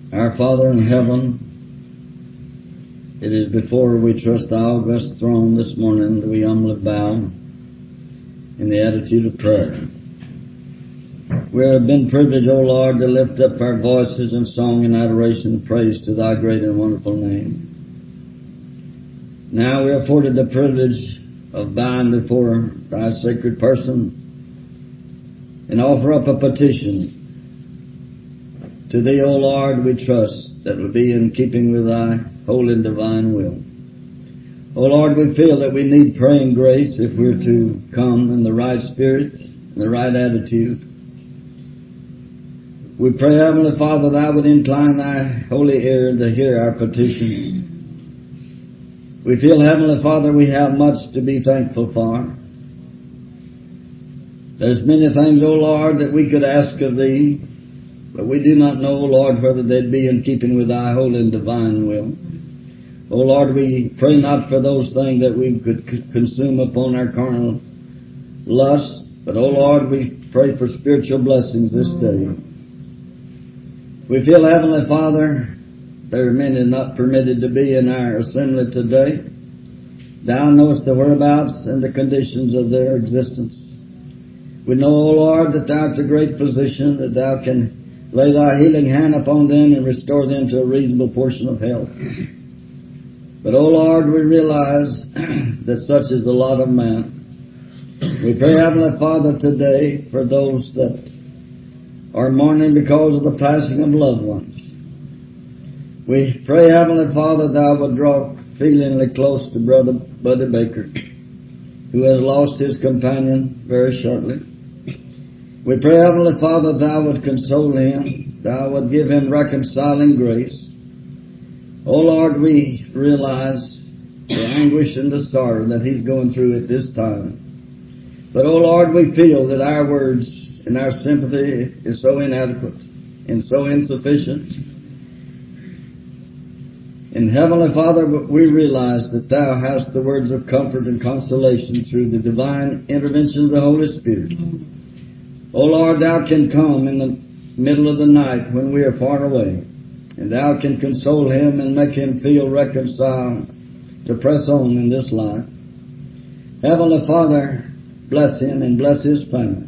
Our Father in heaven, it is before we trust thy august throne this morning that we humbly bow in the attitude of prayer. We have been privileged, O Lord, to lift up our voices in song and adoration and praise to thy great and wonderful name. Now we are afforded the privilege of bowing before thy sacred person and offer up a petition to thee, O Lord, we trust that will be in keeping with thy holy and divine will. O Lord, we feel that we need praying grace if we're to come in the right spirit, in the right attitude. We pray, Heavenly Father, thou would incline thy holy ear to hear our petition. We feel, Heavenly Father, we have much to be thankful for. There's many things, O Lord, that we could ask of thee, but we do not know, Lord, whether they'd be in keeping with thy holy and divine will. O Lord, we pray not for those things that we could consume upon our carnal lust, but, O Lord, we pray for spiritual blessings this day. We feel, Heavenly Father, there are many not permitted to be in our assembly today. Thou knowest the whereabouts and the conditions of their existence. We know, O Lord, that thou art a great physician, that thou can lay thy healing hand upon them and restore them to a reasonable portion of health. But, O Lord, we realize that such is the lot of man. We pray, Heavenly Father, today for those that are mourning because of the passing of loved ones. We pray, Heavenly Father, thou would draw feelingly close to Brother Buddy Baker, who has lost his companion very shortly. We pray, Heavenly Father, thou would console him, thou would give him reconciling grace. O Lord, we realize the anguish and the sorrow that he's going through at this time. But, O Lord, we feel that our words and our sympathy is so inadequate and so insufficient. And Heavenly Father, we realize that thou hast the words of comfort and consolation through the divine intervention of the Holy Spirit. O Lord, thou can come in the middle of the night when we are far away, and thou can console him and make him feel reconciled to press on in this life. Heavenly Father, bless him and bless his family.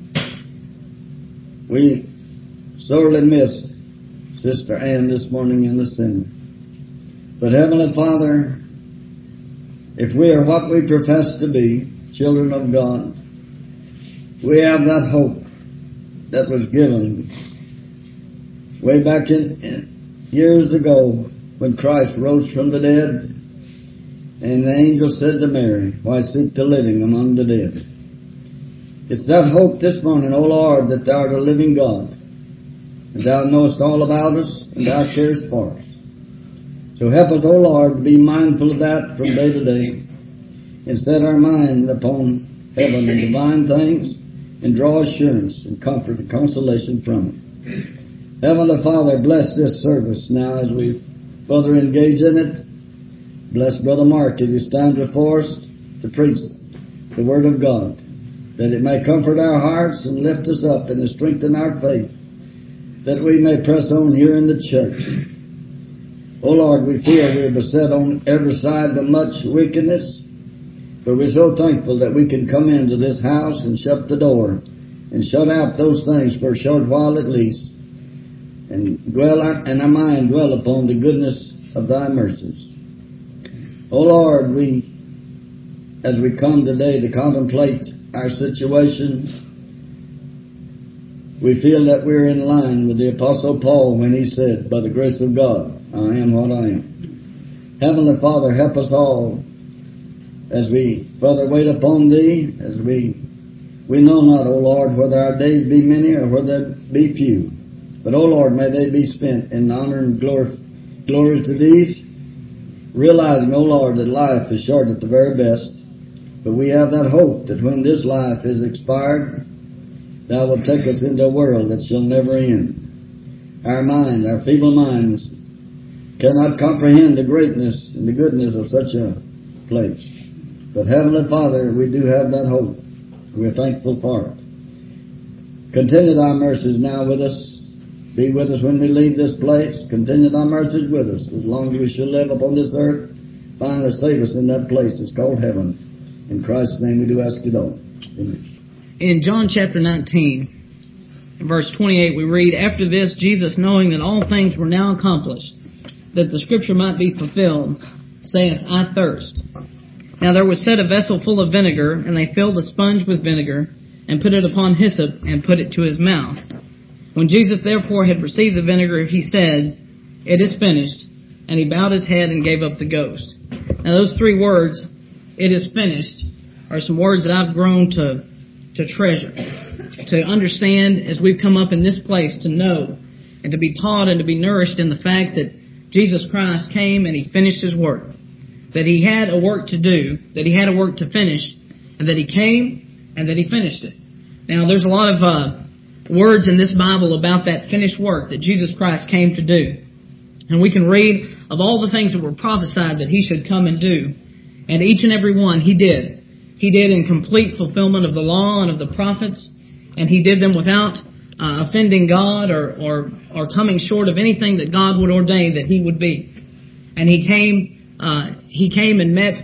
We sorely miss Sister Ann this morning in the center. But Heavenly Father, if we are what we profess to be, children of God, we have that hope that was given way back in years ago when Christ rose from the dead, and the angel said to Mary, "Why seek the living among the dead?" It's that hope this morning, O Lord, that thou art a living God, and thou knowest all about us, and thou carest for us. So help us, O Lord, to be mindful of that from day to day, and set our mind upon heaven and divine things, and draw assurance and comfort and consolation from it. Heavenly Father, bless this service now as we further engage in it. Bless Brother Mark as he stands before us to preach the Word of God, that it may comfort our hearts and lift us up and strengthen our faith, that we may press on here in the church. O Lord, we feel we're beset on every side by much wickedness, but we're so thankful that we can come into this house and shut the door and shut out those things for a short while at least, and our mind dwell upon the goodness of thy mercies. O Lord, as we come today to contemplate our situation, we feel that we're in line with the Apostle Paul when he said, "By the grace of God, I am what I am." Heavenly Father, help us all as we further wait upon thee, as we know not, O Lord, whether our days be many or whether they be few. But, O Lord, may they be spent in honor and glory to thee, realizing, O Lord, that life is short at the very best. But we have that hope that when this life is expired, thou wilt take us into a world that shall never end. Our feeble minds, cannot comprehend the greatness and the goodness of such a place. But Heavenly Father, we do have that hope. We're thankful for it. Continue thy mercies now with us. Be with us when we leave this place. Continue thy mercies with us as long as we shall live upon this earth. Finally save us in that place that's called heaven. In Christ's name we do ask it all. Amen. In John chapter 19, verse 28, we read, After this, Jesus, knowing that all things were now accomplished, that the scripture might be fulfilled, saith, I thirst. Now there was set a vessel full of vinegar, and they filled a sponge with vinegar, and put it upon hyssop, and put it to his mouth. When Jesus therefore had received the vinegar, he said, It is finished. And he bowed his head and gave up the ghost. Now those three words, it is finished, are some words that I've grown to treasure, to understand as we've come up in this place, to know and to be taught and to be nourished in the fact that Jesus Christ came and he finished his work, that he had a work to do, that he had a work to finish, and that he came and that he finished it. Now there's a lot of words in this Bible about that finished work that Jesus Christ came to do. And we can read of all the things that were prophesied that he should come and do. And each and every one he did. He did in complete fulfillment of the law and of the prophets. And he did them without offending God or coming short of anything that God would ordain that he would be. And he came and met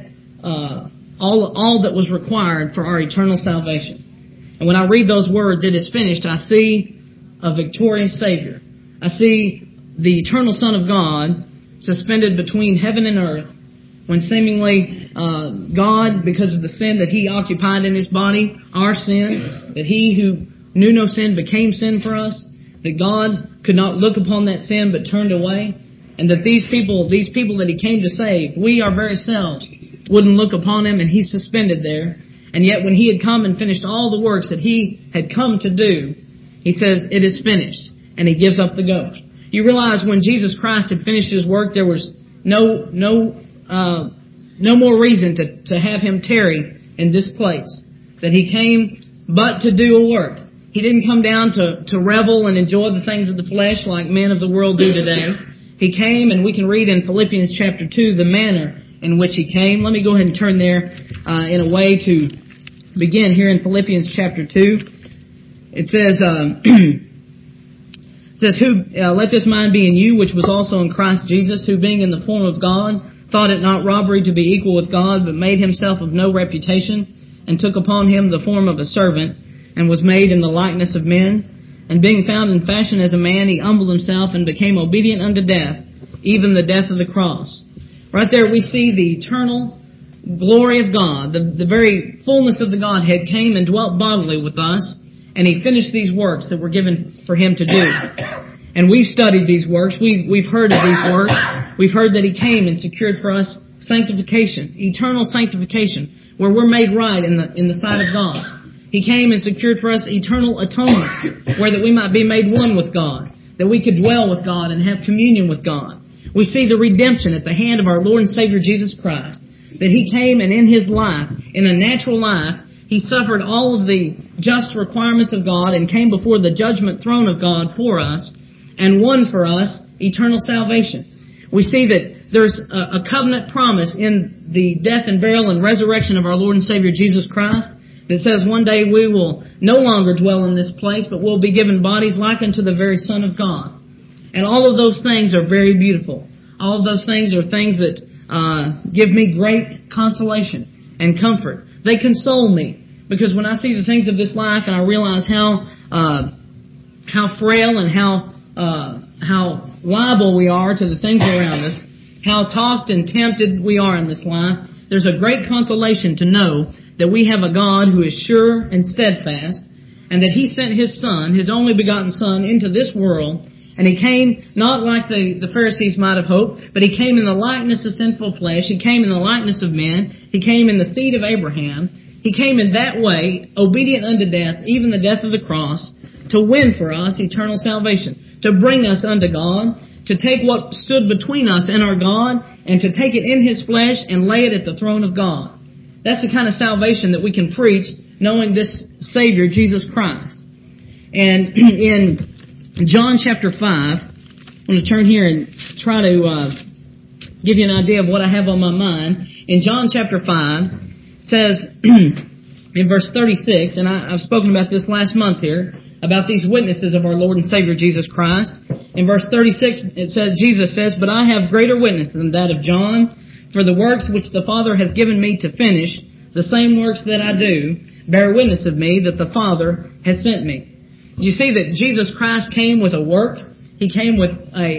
all that was required for our eternal salvation. And when I read those words, it is finished, I see a victorious Savior. I see the eternal Son of God suspended between heaven and earth, when seemingly God, because of the sin that he occupied in his body, our sin, that he who knew no sin became sin for us, that God could not look upon that sin but turned away, and that these people that he came to save, we our very selves, wouldn't look upon him, and he's suspended there. And yet when he had come and finished all the works that he had come to do, he says, it is finished. And he gives up the ghost. You realize when Jesus Christ had finished his work, there was no more reason to have him tarry in this place. That he came but to do a work. He didn't come down to revel and enjoy the things of the flesh like men of the world do today. He came, and we can read in Philippians chapter 2 the manner in which he came. Let me go ahead and turn there in a way to begin here in Philippians chapter 2. It says, let this mind be in you, which was also in Christ Jesus, who being in the form of God, thought it not robbery to be equal with God, but made himself of no reputation, and took upon him the form of a servant, and was made in the likeness of men. And being found in fashion as a man, he humbled himself and became obedient unto death, even the death of the cross. Right there we see the eternal glory of God. The very fullness of the Godhead came and dwelt bodily with us, and he finished these works that were given for him to do. And we've studied these works. We've heard of these works. We've heard that he came and secured for us sanctification, eternal sanctification, where we're made right in the sight of God. He came and secured for us eternal atonement, where that we might be made one with God, that we could dwell with God and have communion with God. We see the redemption at the hand of our Lord and Savior Jesus Christ, that he came and in his life, in a natural life, he suffered all of the just requirements of God and came before the judgment throne of God for us and won for us eternal salvation. We see that there's a covenant promise in the death and burial and resurrection of our Lord and Savior Jesus Christ that says one day we will no longer dwell in this place, but we'll be given bodies like unto the very Son of God. And all of those things are very beautiful. All of those things are things that give me great consolation and comfort. They console me, because when I see the things of this life and I realize how frail and how liable we are to the things around us, how tossed and tempted we are in this life, there's a great consolation to know that we have a God who is sure and steadfast, and that he sent his Son, his only begotten Son, into this world. And he came not like the Pharisees might have hoped, but he came in the likeness of sinful flesh. He came in the likeness of men. He came in the seed of Abraham. He came in that way, obedient unto death, even the death of the cross, to win for us eternal salvation, to bring us unto God, to take what stood between us and our God, and to take it in his flesh and lay it at the throne of God. That's the kind of salvation that we can preach, knowing this Savior, Jesus Christ. And in John chapter 5, I'm going to turn here and try to give you an idea of what I have on my mind. In John chapter 5, it says in verse 36, and I've spoken about this last month here, about these witnesses of our Lord and Savior Jesus Christ. In verse 36, it says, Jesus says, "But I have greater witness than that of John, for the works which the Father hath given me to finish, the same works that I do, bear witness of me that the Father has sent me." You see that Jesus Christ came with a work. He came with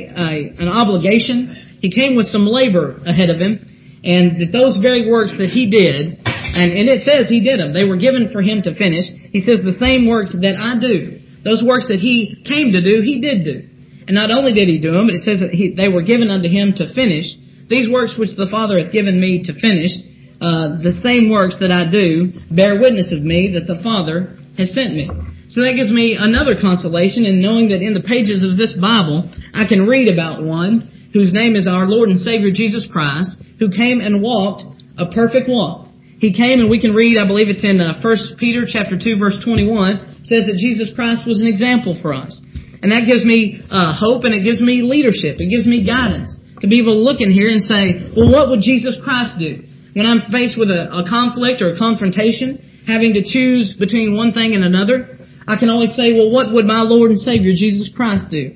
an obligation. He came with some labor ahead of Him. And that those very works that He did, and it says He did them. They were given for Him to finish. He says, "The same works that I do." Those works that He came to do, He did do. And not only did He do them, but it says that they were given unto Him to finish. "These works which the Father hath given me to finish, the same works that I do, bear witness of me that the Father has sent me." So that gives me another consolation in knowing that in the pages of this Bible, I can read about one whose name is our Lord and Savior Jesus Christ, who came and walked a perfect walk. He came, and we can read, I believe it's in 1 Peter chapter 2, verse 21, says that Jesus Christ was an example for us. And that gives me hope, and it gives me leadership. It gives me guidance to be able to look in here and say, well, what would Jesus Christ do? When I'm faced with a conflict or a confrontation, having to choose between one thing and another, I can always say, well, what would my Lord and Savior Jesus Christ do?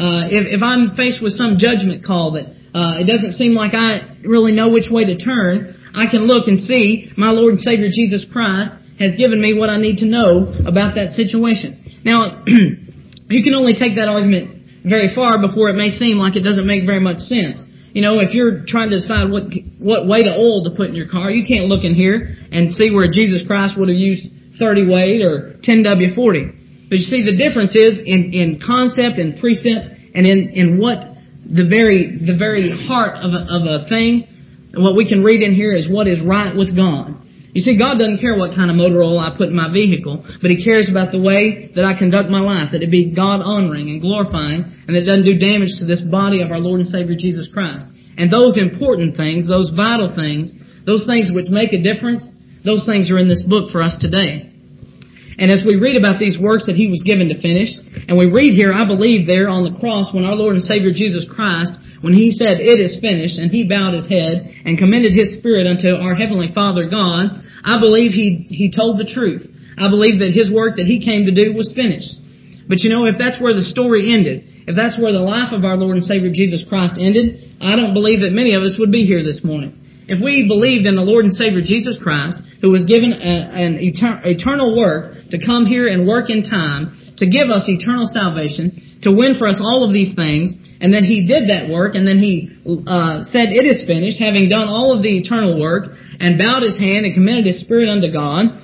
If I'm faced with some judgment call that it doesn't seem like I really know which way to turn, I can look and see my Lord and Savior Jesus Christ has given me what I need to know about that situation. Now, you can only take that argument very far before it may seem like it doesn't make very much sense. You know, if you're trying to decide what weight of oil to put in your car, you can't look in here and see where Jesus Christ would have used 30 weight or 10W40. But you see, the difference is in concept and precept, and in what the very heart of a thing. What we can read in here is what is right with God. You see, God doesn't care what kind of motor oil I put in my vehicle, but He cares about the way that I conduct my life, that it be God-honoring and glorifying, and that it doesn't do damage to this body of our Lord and Savior Jesus Christ. And those important things, those vital things, those things which make a difference, those things are in this book for us today. And as we read about these works that He was given to finish, and we read here, I believe there on the cross, when our Lord and Savior Jesus Christ, when He said, "It is finished," and He bowed His head and commended His spirit unto our Heavenly Father God, I believe He told the truth. I believe that His work that He came to do was finished. But you know, if that's where the story ended, if that's where the life of our Lord and Savior Jesus Christ ended, I don't believe that many of us would be here this morning. If we believed in the Lord and Savior Jesus Christ, who was given an eternal work to come here and work in time, to give us eternal salvation, to win for us all of these things, and then He did that work, and then He said, "It is finished," having done all of the eternal work, and bowed His hand and commended His spirit unto God.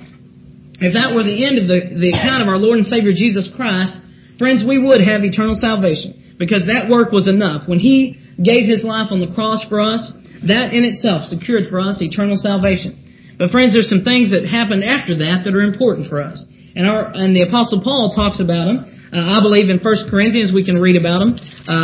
If that were the end of the account of our Lord and Savior Jesus Christ, friends, we would have eternal salvation, because that work was enough. When He gave His life on the cross for us, that in itself secured for us eternal salvation. But friends, there's some things that happened after that that are important for us. And the Apostle Paul talks about them. I believe in 1 Corinthians we can read about them.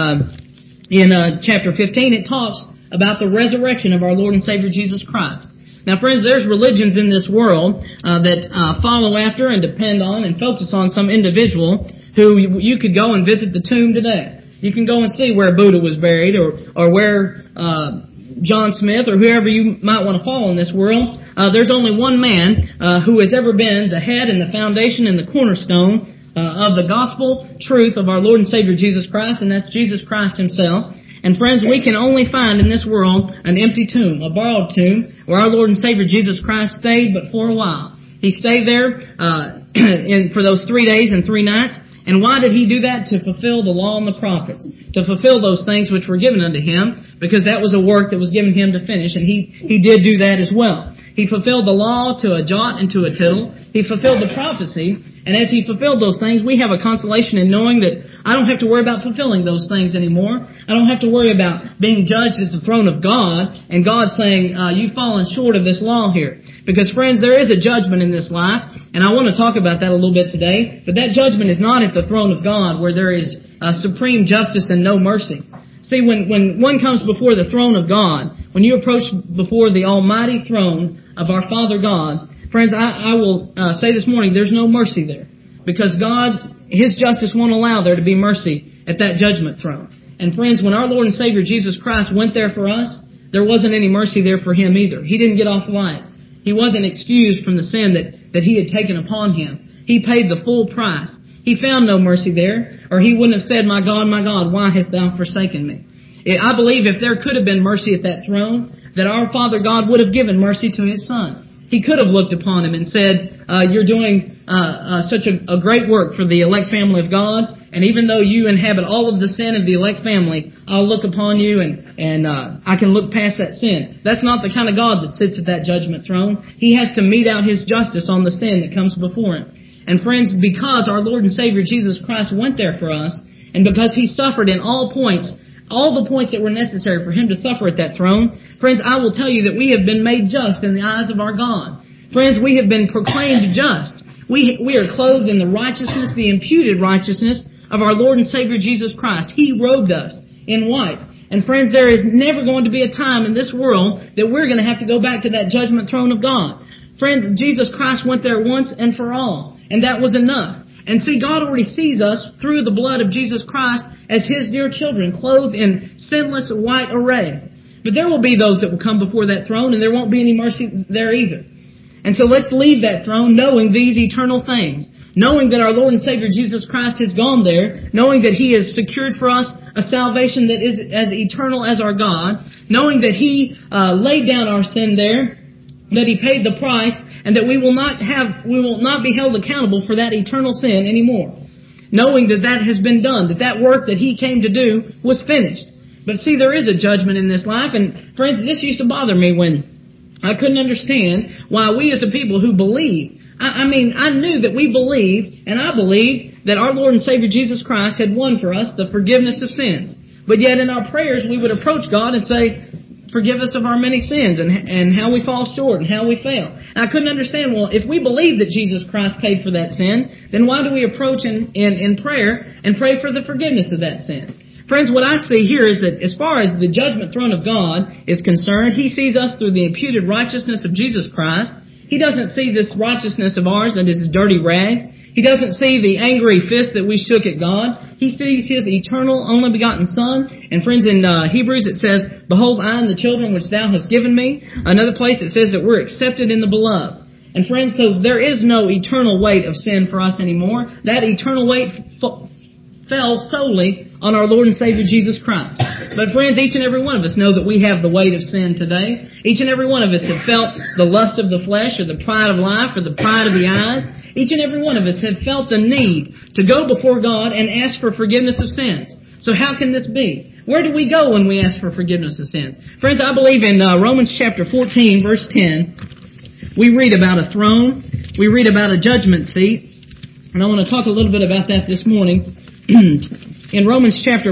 In chapter 15 it talks about the resurrection of our Lord and Savior Jesus Christ. Now friends, there's religions in this world that follow after and depend on and focus on some individual who you could go and visit the tomb today. You can go and see where Buddha was buried, or where John Smith, or whoever you might want to follow in this world. There's only one man who has ever been the head and the foundation and the cornerstone of the gospel truth of our Lord and Savior Jesus Christ, and that's Jesus Christ Himself. And friends, we can only find in this world an empty tomb, a borrowed tomb, where our Lord and Savior Jesus Christ stayed but for a while. He stayed there for those 3 days and 3 nights. And why did He do that? To fulfill the law and the prophets. To fulfill those things which were given unto Him, because that was a work that was given Him to finish, and He did do that as well. He fulfilled the law to a jot and to a tittle. He fulfilled the prophecy, and as He fulfilled those things, we have a consolation in knowing that I don't have to worry about fulfilling those things anymore. I don't have to worry about being judged at the throne of God, and God saying, you've fallen short of this law here. Because friends, there is a judgment in this life, and I want to talk about that a little bit today, but that judgment is not at the throne of God where there is supreme justice and no mercy. See, when one comes before the throne of God, when you approach before the almighty throne of our Father God, friends, I will say this morning, there's no mercy there. Because God, His justice won't allow there to be mercy at that judgment throne. And friends, when our Lord and Savior Jesus Christ went there for us, there wasn't any mercy there for Him either. He didn't get off light. He wasn't excused from the sin that He had taken upon Him. He paid the full price. He found no mercy there, or He wouldn't have said, my God, why hast thou forsaken me? I believe if there could have been mercy at that throne, that our Father God would have given mercy to His Son. He could have looked upon him and said, you're doing such a great work for the elect family of God, and even though you inhabit all of the sin of the elect family, I'll look upon you and I can look past that sin. That's not the kind of God that sits at that judgment throne. He has to mete out His justice on the sin that comes before Him. And friends, because our Lord and Savior Jesus Christ went there for us, and because He suffered in all the points that were necessary for Him to suffer at that throne, friends, I will tell you that we have been made just in the eyes of our God. Friends, we have been proclaimed just. We are clothed in the righteousness, the imputed righteousness of our Lord and Savior Jesus Christ. He robed us in white. And friends, there is never going to be a time in this world that we're going to have to go back to that judgment throne of God. Friends, Jesus Christ went there once and for all, and that was enough. And see, God already sees us through the blood of Jesus Christ as His dear children, clothed in sinless white array. But there will be those that will come before that throne, and there won't be any mercy there either. And so let's leave that throne knowing these eternal things. Knowing that our Lord and Savior Jesus Christ has gone there. Knowing that He has secured for us a salvation that is as eternal as our God. Knowing that He laid down our sin there. That He paid the price. And that we will not be held accountable for that eternal sin anymore. Knowing that that has been done. That work that He came to do was finished. But see, there is a judgment in this life. And friends, this used to bother me when I couldn't understand why we as a people who believe, I knew that we believed, and I believed that our Lord and Savior Jesus Christ had won for us the forgiveness of sins. But yet in our prayers we would approach God and say, forgive us of our many sins and how we fall short and how we fail. And I couldn't understand, well, if we believe that Jesus Christ paid for that sin, then why do we approach in prayer and pray for the forgiveness of that sin? Friends, what I see here is that as far as the judgment throne of God is concerned, He sees us through the imputed righteousness of Jesus Christ. He doesn't see this righteousness of ours that is dirty rags. He doesn't see the angry fist that we shook at God. He sees His eternal, only begotten Son. And friends, in Hebrews it says, behold, I and the children which Thou hast given me. Another place it says that we're accepted in the beloved. And friends, so there is no eternal weight of sin for us anymore. That eternal weight fell solely on our Lord and Savior Jesus Christ. But friends, each and every one of us know that we have the weight of sin today. Each and every one of us have felt the lust of the flesh or the pride of life or the pride of the eyes. Each and every one of us have felt the need to go before God and ask for forgiveness of sins. So how can this be? Where do we go when we ask for forgiveness of sins? Friends, I believe in Romans chapter 14, verse 10, we read about a throne. We read about a judgment seat. And I want to talk a little bit about that this morning. In Romans chapter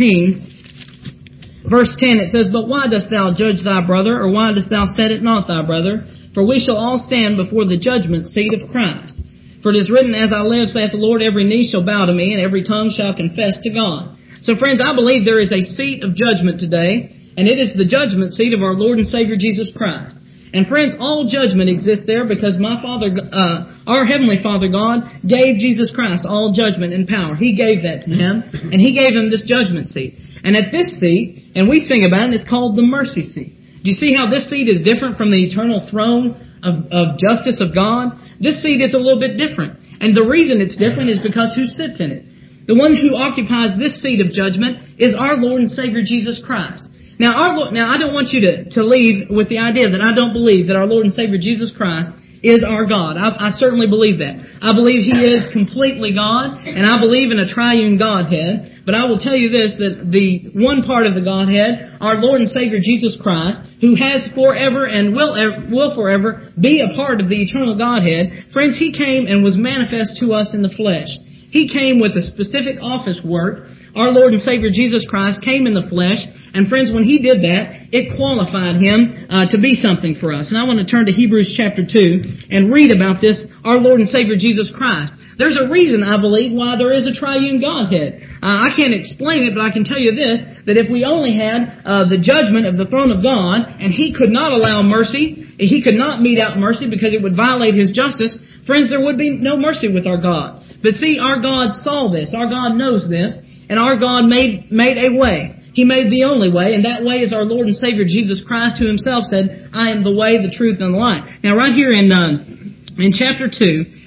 14, verse 10, it says, but why dost thou judge thy brother, or why dost thou set it not thy brother? For we shall all stand before the judgment seat of Christ. For it is written, as I live, saith the Lord, every knee shall bow to me, and every tongue shall confess to God. So friends, I believe there is a seat of judgment today, and it is the judgment seat of our Lord and Savior Jesus Christ. And friends, all judgment exists there because our Heavenly Father God gave Jesus Christ all judgment and power. He gave that to Him, and He gave Him this judgment seat. And at this seat, and we sing about it, it's called the mercy seat. Do you see how this seat is different from the eternal throne of justice of God? This seat is a little bit different. And the reason it's different is because who sits in it? The one who occupies this seat of judgment is our Lord and Savior Jesus Christ. Now, I don't want you to leave with the idea that I don't believe that our Lord and Savior Jesus Christ is our God. I certainly believe that. I believe He is completely God, and I believe in a triune Godhead. But I will tell you this, that the one part of the Godhead, our Lord and Savior Jesus Christ, who has forever and will forever be a part of the eternal Godhead, friends, He came and was manifest to us in the flesh. He came with a specific office work. Our Lord and Savior Jesus Christ came in the flesh. And friends, when He did that, it qualified Him to be something for us. And I want to turn to Hebrews chapter 2 and read about this, our Lord and Savior Jesus Christ. There's a reason, I believe, why there is a triune Godhead. I can't explain it, but I can tell you this, that if we only had the judgment of the throne of God, and He could not allow mercy, He could not mete out mercy because it would violate His justice, friends, there would be no mercy with our God. But see, our God saw this, our God knows this, and our God made a way. He made the only way, and that way is our Lord and Savior Jesus Christ, who Himself said, I am the way, the truth, and the life. Now right here in chapter 2,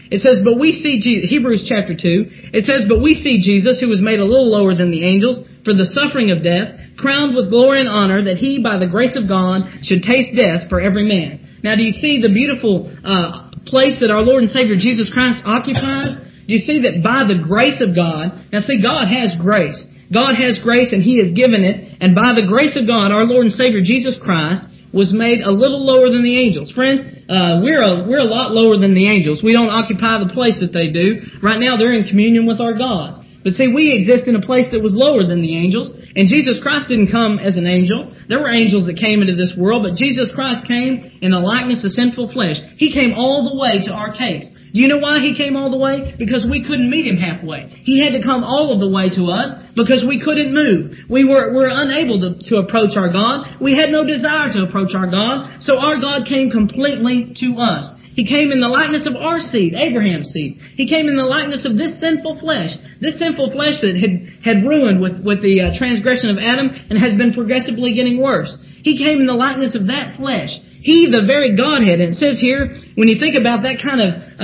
It says, but we see Jesus, Hebrews chapter 2, it says, but we see Jesus, who was made a little lower than the angels, for the suffering of death, crowned with glory and honor, that he, by the grace of God, should taste death for every man. Now, do you see the beautiful place that our Lord and Savior Jesus Christ occupies? Do you see that by the grace of God, now see, God has grace. God has grace and He has given it, and by the grace of God, our Lord and Savior Jesus Christ was made a little lower than the angels. Friends, we're a lot lower than the angels. We don't occupy the place that they do. Right now, they're in communion with our God. But see, we exist in a place that was lower than the angels, and Jesus Christ didn't come as an angel. There were angels that came into this world, but Jesus Christ came in the likeness of sinful flesh. He came all the way to our case. Do you know why He came all the way? Because we couldn't meet Him halfway. He had to come all of the way to us because we couldn't move. We were unable to approach our God. We had no desire to approach our God, so our God came completely to us. He came in the likeness of our seed, Abraham's seed. He came in the likeness of this sinful flesh that had ruined with the transgression of Adam and has been progressively getting worse. He came in the likeness of that flesh. He, the very Godhead. And it says here, when you think about that kind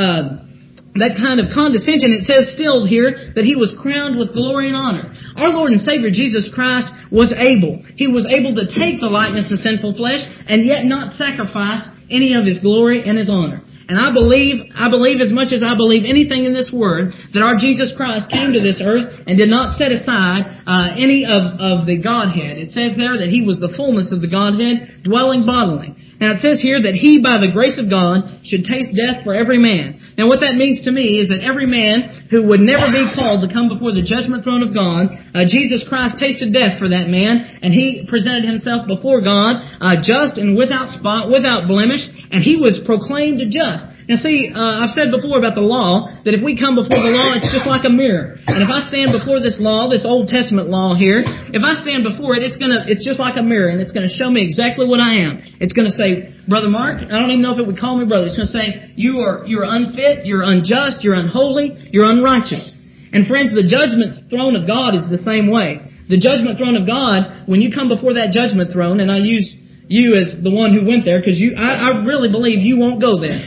of condescension, it says still here that He was crowned with glory and honor. Our Lord and Savior Jesus Christ was able. He was able to take the likeness of sinful flesh and yet not sacrifice any of His glory and His honor. And I believe as much as I believe anything in this Word, that our Jesus Christ came to this earth and did not set aside any of the Godhead. It says there that He was the fullness of the Godhead, dwelling bodily. Now it says here that He, by the grace of God, should taste death for every man. Now what that means to me is that every man who would never be called to come before the judgment throne of God, Jesus Christ tasted death for that man, and He presented Himself before God, just and without spot, without blemish, and He was proclaimed just. Now see, I've said before about the law, that if we come before the law, it's just like a mirror. And if I stand before this law, this Old Testament law here, if I stand before it, it's just like a mirror, and it's going to show me exactly what I am. It's going to say, Brother Mark, I don't even know if it would call me brother. It's going to say, you're unfit, you're unjust, you're unholy, you're unrighteous. And friends, the judgment throne of God is the same way. The judgment throne of God, when you come before that judgment throne, and I use you as the one who went there, because I really believe you won't go there.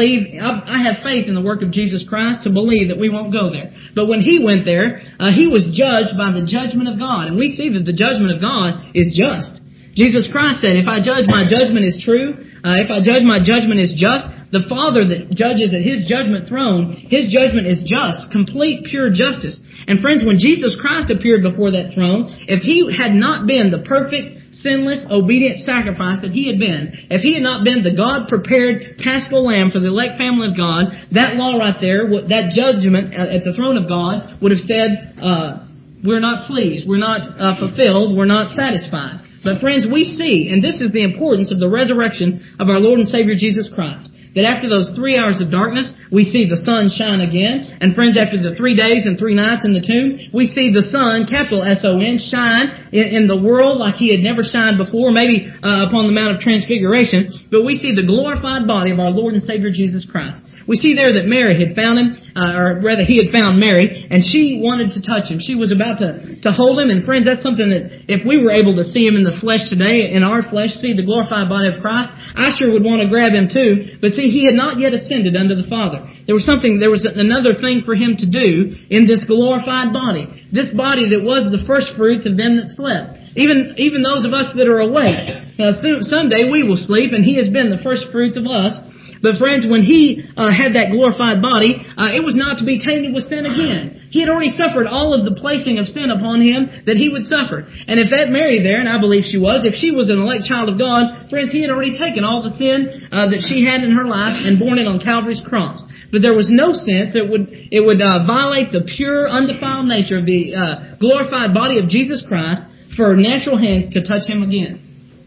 I have faith in the work of Jesus Christ to believe that we won't go there. But when He went there, He was judged by the judgment of God. And we see that the judgment of God is just. Jesus Christ said, if I judge my judgment is true, if I judge my judgment is just, the Father that judges at His judgment throne, His judgment is just, complete, pure justice. And friends, when Jesus Christ appeared before that throne, if He had not been the perfect, sinless, obedient sacrifice that He had been, if He had not been the God-prepared Paschal Lamb for the elect family of God, that law right there, that judgment at the throne of God would have said, we're not pleased, we're not fulfilled, we're not satisfied. But friends, we see, and this is the importance of the resurrection of our Lord and Savior Jesus Christ, that after those 3 hours of darkness, we see the sun shine again. And friends, after the 3 days and 3 nights in the tomb, we see the sun, capital S-O-N, shine in the world like He had never shined before, maybe upon the Mount of Transfiguration. But we see the glorified body of our Lord and Savior Jesus Christ. We see there that Mary had found Him, or rather He had found Mary, and she wanted to touch Him. She was about to hold Him, and friends, that's something that if we were able to see Him in the flesh today, in our flesh, see the glorified body of Christ, I sure would want to grab Him too. But see, He had not yet ascended unto the Father. There was another thing for Him to do in this glorified body. This body that was the first fruits of them that slept. Even those of us that are awake. Now, someday we will sleep, and He has been the first fruits of us. But friends, when He had that glorified body, it was not to be tainted with sin again. He had already suffered all of the placing of sin upon Him that He would suffer. And if that Mary there, and I believe she was, if she was an elect child of God, friends, He had already taken all the sin that she had in her life and borne it on Calvary's cross. But there was no sense that it would violate the pure, undefiled nature of the glorified body of Jesus Christ for natural hands to touch Him again.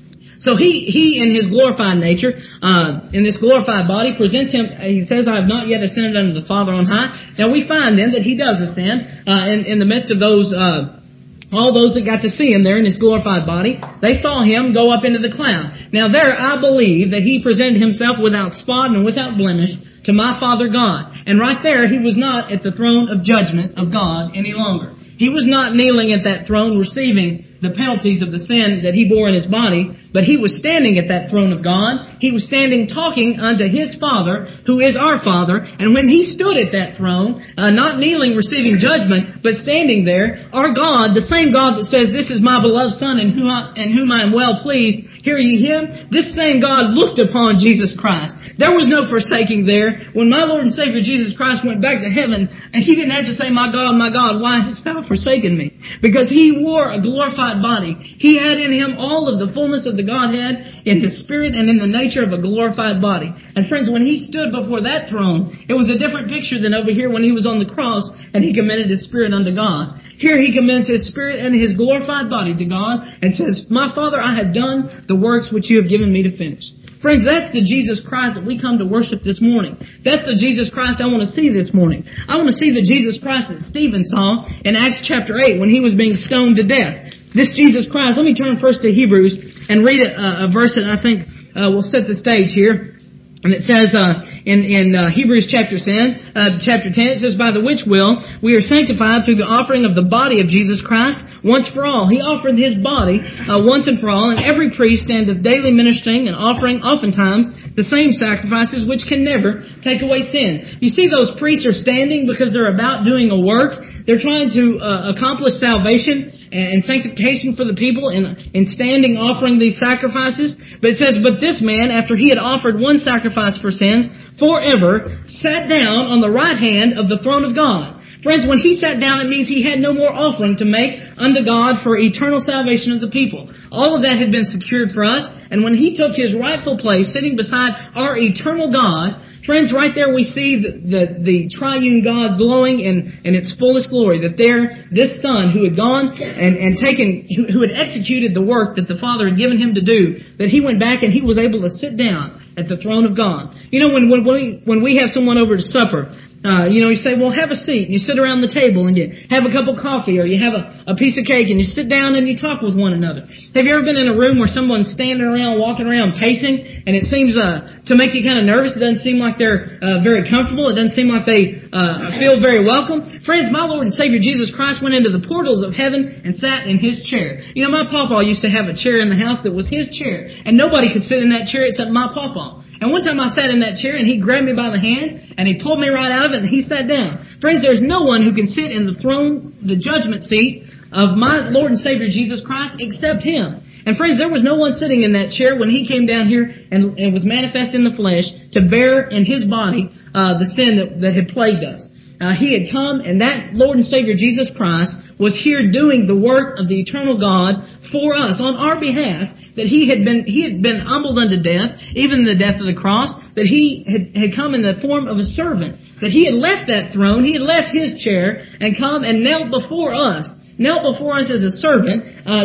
So he in His glorified nature, in this glorified body, presents Him, He says, I have not yet ascended unto the Father on high. Now we find then that He does ascend, in the midst of those, all those that got to see Him there in His glorified body. They saw Him go up into the cloud. Now there, I believe that He presented Himself without spot and without blemish to my Father God. And right there, He was not at the throne of judgment of God any longer. He was not kneeling at that throne receiving the penalties of the sin that He bore in His body, but He was standing at that throne of God. He was standing talking unto His Father, who is our Father, and when He stood at that throne, not kneeling receiving judgment, but standing there, our God, the same God that says, "This is my beloved Son in whom I am well pleased, hear ye Him," this same God looked upon Jesus Christ. There was no forsaking there. When my Lord and Savior Jesus Christ went back to heaven, and He didn't have to say, my God, why hast thou forsaken me?" Because He wore a glorified body. He had in Him all of the fullness of the Godhead in His spirit and in the nature of a glorified body. And friends, when He stood before that throne, it was a different picture than over here when He was on the cross and He commended His spirit unto God. Here He commends His spirit and His glorified body to God and says, "My Father, I have done the works which you have given me to finish." Friends, that's the Jesus Christ that we come to worship this morning. That's the Jesus Christ I want to see this morning. I want to see the Jesus Christ that Stephen saw in Acts chapter 8 when he was being stoned to death. This Jesus Christ, let me turn first to Hebrews and read a verse that I think will set the stage here. And it says in Hebrews chapter 10, it says, "By the which will we are sanctified through the offering of the body of Jesus Christ once for all." He offered His body once and for all, and every priest standeth daily ministering and offering oftentimes the same sacrifices which can never take away sin. You see, those priests are standing because they're about doing a work. They're trying to accomplish salvation and sanctification for the people in standing offering these sacrifices. But it says, "But this man, after he had offered one sacrifice for sins forever, sat down on the right hand of the throne of God." Friends, when He sat down, it means He had no more offering to make unto God for eternal salvation of the people. All of that had been secured for us, and when He took His rightful place, sitting beside our eternal God, friends, right there we see the triune God glowing in its fullest glory. That this Son who had gone and taken, who had executed the work that the Father had given Him to do, that He went back and He was able to sit down at the throne of God. You know, when we have someone over to supper, you say, "Well, have a seat." And you sit around the table and you have a cup of coffee or you have a piece of cake and you sit down and you talk with one another. Have you ever been in a room where someone's standing around, walking around, pacing, and it seems to make you kind of nervous? It doesn't seem like they're very comfortable. It doesn't seem like they feel very welcome. Friends, my Lord and Savior Jesus Christ went into the portals of heaven and sat in His chair. You know, my pawpaw used to have a chair in the house that was his chair, and nobody could sit in that chair except my pawpaw. And one time I sat in that chair and he grabbed me by the hand and he pulled me right out of it and he sat down. Friends, there's no one who can sit in the throne, the judgment seat of my Lord and Savior Jesus Christ except Him. And friends, there was no one sitting in that chair when He came down here and was manifest in the flesh to bear in His body the sin that had plagued us. He had come, and that Lord and Savior Jesus Christ was here doing the work of the eternal God for us on our behalf. That He had been humbled unto death, even the death of the cross. That He had come in the form of a servant. That He had left that throne, He had left His chair, and come and knelt before us as a servant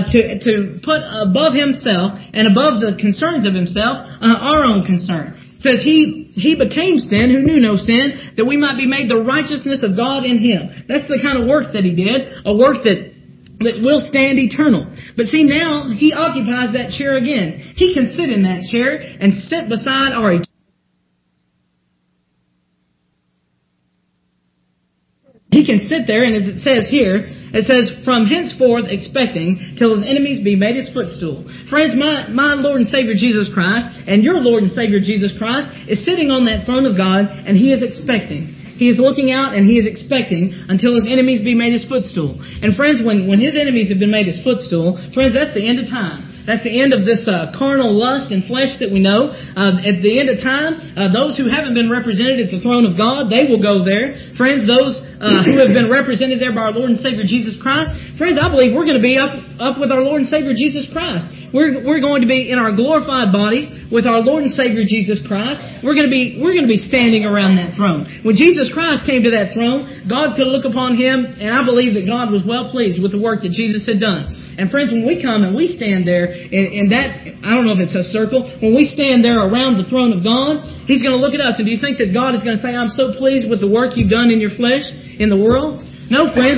to put above Himself and above the concerns of Himself our own concern. It says He became sin who knew no sin, that we might be made the righteousness of God in Him. That's the kind of work that He did, a work that will stand eternal. But see, now He occupies that chair again. He can sit in that chair and sit beside our eternal. He can sit there, and as it says here, it says, "From henceforth expecting till His enemies be made His footstool." Friends, my Lord and Savior Jesus Christ, and your Lord and Savior Jesus Christ, is sitting on that throne of God, and He is expecting. He is looking out and He is expecting until His enemies be made His footstool. And friends, when His enemies have been made His footstool, friends, that's the end of time. That's the end of this carnal lust and flesh that we know. At the end of time, those who haven't been represented at the throne of God, they will go there. Friends, those who have been represented there by our Lord and Savior Jesus Christ, friends, I believe we're going to be up with our Lord and Savior Jesus Christ. We're going to be in our glorified bodies with our Lord and Savior Jesus Christ. We're going to be standing around that throne. When Jesus Christ came to that throne, God could look upon Him, and I believe that God was well pleased with the work that Jesus had done. And friends, when we come and we stand there in that, I don't know if it's a circle, when we stand there around the throne of God, He's going to look at us. And do you think that God is going to say, "I'm so pleased with the work you've done in your flesh, in the world"? No, friends.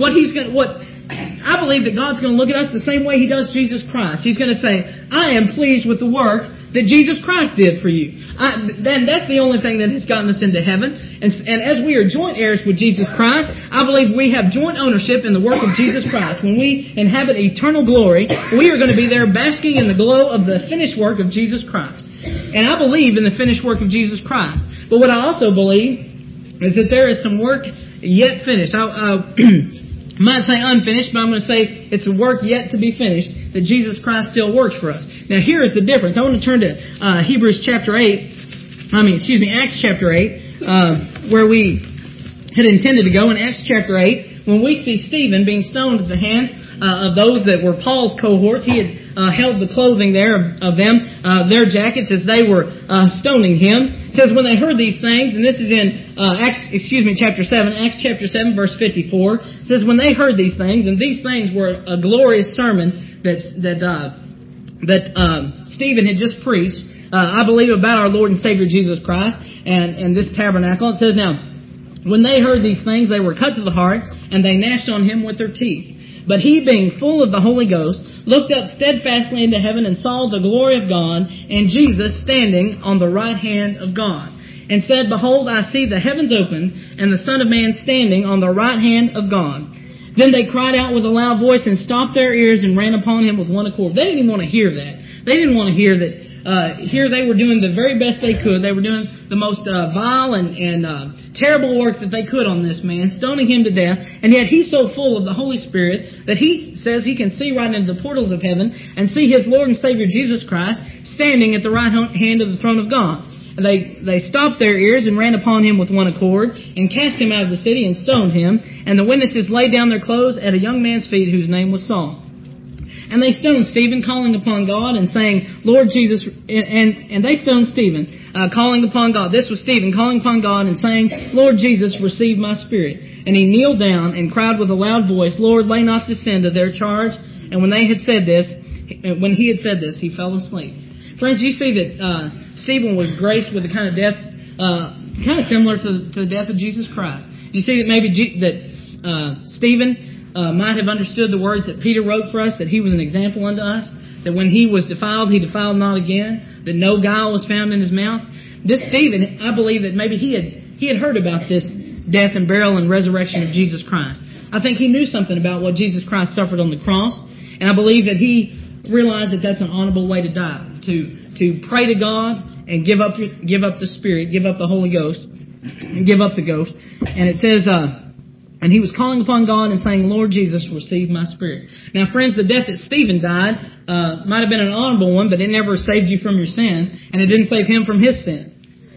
I believe that God's going to look at us the same way He does Jesus Christ. He's going to say, "I am pleased with the work that Jesus Christ did for you. Then that's the only thing that has gotten us into heaven. And as we are joint heirs with Jesus Christ, I believe we have joint ownership in the work of Jesus Christ. When we inhabit eternal glory, we are going to be there basking in the glow of the finished work of Jesus Christ. And I believe in the finished work of Jesus Christ. But what I also believe is that there is some work yet finished. I might say unfinished, but I'm going to say it's a work yet to be finished, that Jesus Christ still works for us. Now here is the difference. I want to turn to Acts chapter 8, where we had intended to go. In Acts chapter 8, when we see Stephen being stoned at the hands of those that were Paul's cohorts, he had held the clothing there of them, their jackets, as they were stoning him. It says, when they heard these things, and this is in Acts chapter 7, verse 54. It says, when they heard these things, and these things were a glorious sermon that Stephen had just preached, I believe, about our Lord and Savior Jesus Christ and this tabernacle. It says, now, when they heard these things, they were cut to the heart, and they gnashed on him with their teeth. But he, being full of the Holy Ghost, looked up steadfastly into heaven and saw the glory of God and Jesus standing on the right hand of God, and said, Behold, I see the heavens opened and the Son of Man standing on the right hand of God. Then they cried out with a loud voice and stopped their ears and ran upon him with one accord. They didn't even want to hear that. They didn't want to hear that. Here they were doing the very best they could. They were doing the most vile and terrible work that they could on this man, stoning him to death. And yet he's so full of the Holy Spirit that he says he can see right into the portals of heaven and see his Lord and Savior Jesus Christ standing at the right hand of the throne of God. And they stopped their ears and ran upon him with one accord and cast him out of the city and stoned him. And the witnesses laid down their clothes at a young man's feet whose name was Saul. And they stoned Stephen, calling upon God and saying, Lord Jesus, and they stoned Stephen, calling upon God. This was Stephen, calling upon God and saying, Lord Jesus, receive my spirit. And he kneeled down and cried with a loud voice, Lord, lay not this sin to their charge. And when he had said this, he fell asleep. Friends, you see that Stephen was graced with a kind of death, kind of similar to the death of Jesus Christ. You see that maybe Stephen might have understood the words that Peter wrote for us, that he was an example unto us, that when he was defiled, he defiled not again, that no guile was found in his mouth. This Stephen, I believe that maybe he had heard about this death and burial and resurrection of Jesus Christ. I think he knew something about what Jesus Christ suffered on the cross, and I believe that he realized that that's an honorable way to die, to pray to God and give up the Spirit, give up the Holy Ghost, and give up the ghost. And it says, and he was calling upon God and saying, Lord Jesus, receive my spirit. Now, friends, the death that Stephen died might have been an honorable one, but it never saved you from your sin, and it didn't save him from his sin.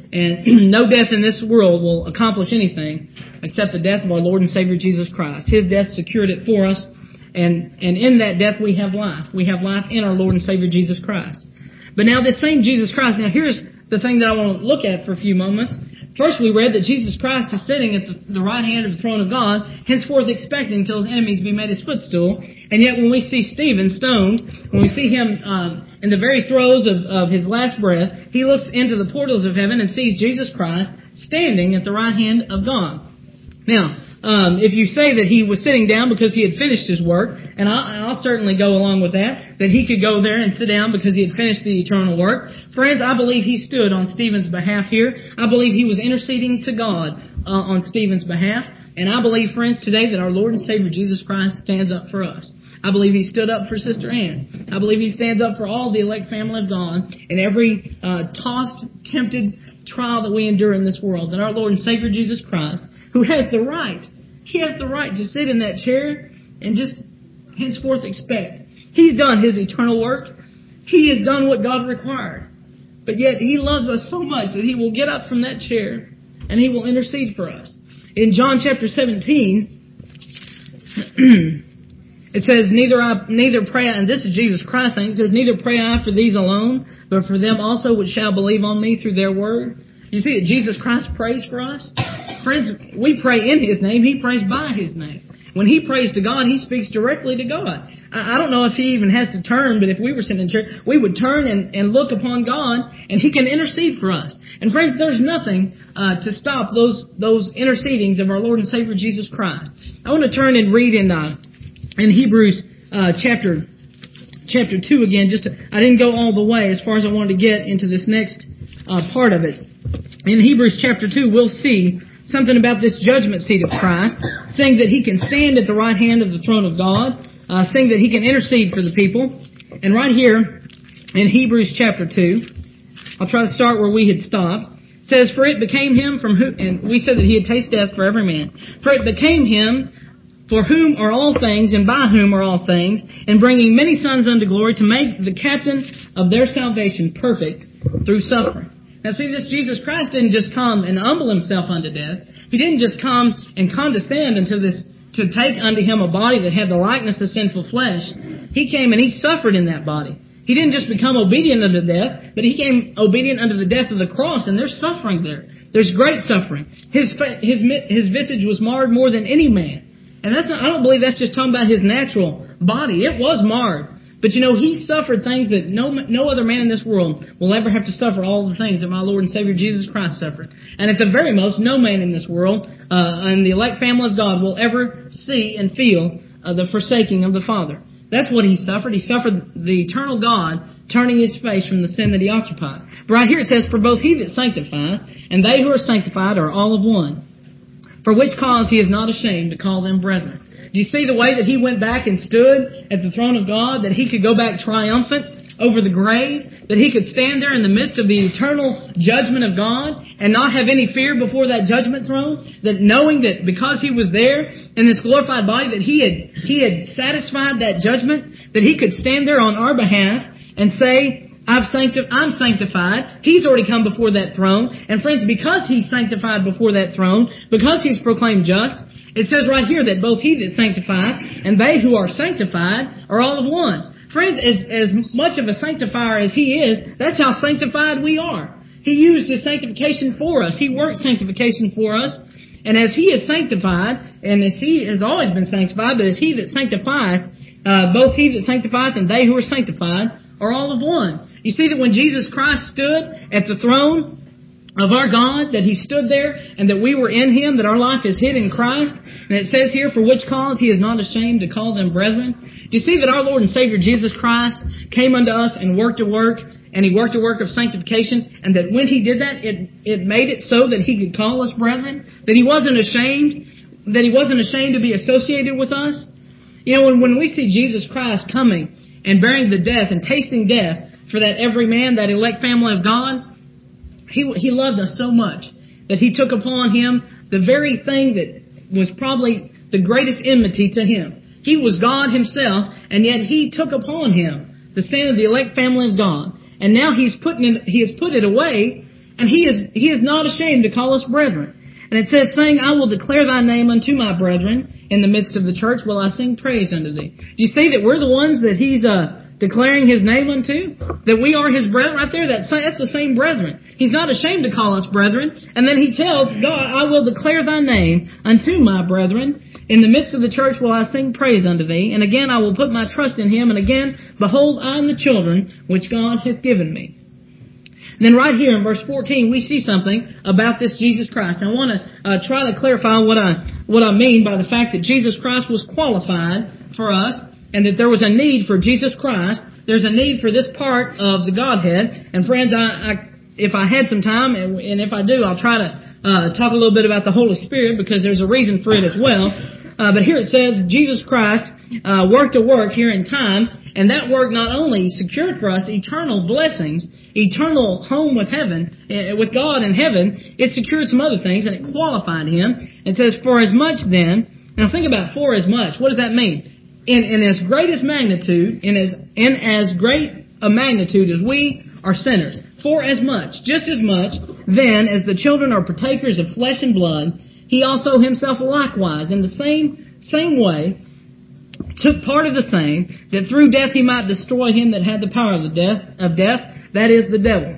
And no death in this world will accomplish anything except the death of our Lord and Savior Jesus Christ. His death secured it for us, and in that death we have life. We have life in our Lord and Savior Jesus Christ. But now this same Jesus Christ, now here's the thing that I want to look at for a few moments. First, we read that Jesus Christ is sitting at the right hand of the throne of God, henceforth expecting till his enemies be made his footstool. And yet when we see Stephen stoned, when we see him in the very throes of his last breath, he looks into the portals of heaven and sees Jesus Christ standing at the right hand of God. Now, if you say that he was sitting down because he had finished his work, and I'll certainly go along with that he could go there and sit down because he had finished the eternal work. Friends, I believe he stood on Stephen's behalf here. I believe he was interceding to God on Stephen's behalf. And I believe, friends, today that our Lord and Savior Jesus Christ stands up for us. I believe he stood up for Sister Ann. I believe he stands up for all the elect family of God in every tossed, tempted trial that we endure in this world. That our Lord and Savior Jesus Christ, who has the right, he has the right to sit in that chair and just henceforth expect. He's done his eternal work. He has done what God required. But yet he loves us so much that he will get up from that chair and he will intercede for us. In John chapter 17, it says, neither pray I, and this is Jesus Christ saying, it says, neither pray I for these alone, but for them also which shall believe on me through their word. You see that Jesus Christ prays for us? Friends, we pray in his name. He prays by his name. When he prays to God, he speaks directly to God. I don't know if he even has to turn, but if we were sitting in church, we would turn and look upon God, and he can intercede for us. And friends, there's nothing to stop those intercedings of our Lord and Savior Jesus Christ. I want to turn and read in Hebrews chapter chapter 2 again. I didn't go all the way as far as I wanted to get into this next part of it. In Hebrews chapter 2, we'll see something about this judgment seat of Christ, saying that He can stand at the right hand of the throne of God, saying that He can intercede for the people. And right here in Hebrews chapter 2, I'll try to start where we had stopped. It says, "For it became Him from whom," and we said that He had tasted death for every man. "For it became Him for whom are all things, and by whom are all things, and bringing many sons unto glory, to make the captain of their salvation perfect through suffering." Now see, this Jesus Christ didn't just come and humble Himself unto death. He didn't just come and condescend to take unto Him a body that had the likeness of sinful flesh. He came and He suffered in that body. He didn't just become obedient unto death, but He came obedient unto the death of the cross, and there's suffering there. There's great suffering. His visage was marred more than any man. And I don't believe that's just talking about His natural body. It was marred. But He suffered things that no other man in this world will ever have to suffer, all the things that my Lord and Savior Jesus Christ suffered. And at the very most, no man in this world, in the elect family of God, will ever see and feel the forsaking of the Father. That's what He suffered. He suffered the eternal God turning His face from the sin that He occupied. But right here it says, "For both He that sanctifieth and they who are sanctified are all of one. For which cause He is not ashamed to call them brethren." Do you see the way that He went back and stood at the throne of God? That He could go back triumphant over the grave? That He could stand there in the midst of the eternal judgment of God and not have any fear before that judgment throne? That knowing that because He was there in this glorified body, that He had satisfied that judgment, that He could stand there on our behalf and say, I'm sanctified. He's already come before that throne. And friends, because He's sanctified before that throne, because He's proclaimed just, it says right here that both He that sanctified and they who are sanctified are all of one. Friends, as much of a sanctifier as He is, that's how sanctified we are. He used His sanctification for us. He worked sanctification for us. And as He is sanctified, and as He has always been sanctified, but as He that sanctifieth, both He that sanctifieth and they who are sanctified are all of one. You see that when Jesus Christ stood at the throne of our God, that He stood there and that we were in Him, that our life is hid in Christ. And it says here, "For which cause He is not ashamed to call them brethren." Do you see that our Lord and Savior Jesus Christ came unto us and worked a work, and He worked a work of sanctification, and that when He did that, it made it so that He could call us brethren? That He wasn't ashamed to be associated with us? When we see Jesus Christ coming and bearing the death and tasting death for that every man, that elect family of God, He loved us so much that He took upon Him the very thing that was probably the greatest enmity to Him. He was God Himself, and yet He took upon Him the sin of the elect family of God. And now He has put it away, and He is not ashamed to call us brethren. And it says, saying, "I will declare Thy name unto my brethren. In the midst of the church will I sing praise unto Thee." Do you see that we're the ones that He's declaring His name unto? That we are His brethren? Right there, that's the same brethren. He's not ashamed to call us brethren. And then He tells God, "I will declare Thy name unto my brethren. In the midst of the church will I sing praise unto Thee. And again I will put my trust in Him. And again, behold, I am the children which God hath given me." And then right here in verse 14, we see something about this Jesus Christ. I want to try to clarify what I mean by the fact that Jesus Christ was qualified for us, and that there was a need for Jesus Christ. There's a need for this part of the Godhead. And friends, if I had some time, and if I do, I'll try to talk a little bit about the Holy Spirit, because there's a reason for it as well. But here it says, Jesus Christ worked a work here in time, and that work not only secured for us eternal blessings, eternal home with heaven, with God in heaven, it secured some other things, and it qualified Him. It says, "For as much then," now think about "for as much." What does that mean? In as great as magnitude, in as great a magnitude as we are sinners, for as much, just as much, then as the children are partakers of flesh and blood, He also Himself likewise, in the same way, took part of the same, that through death He might destroy him that had the power of death, that is, the devil,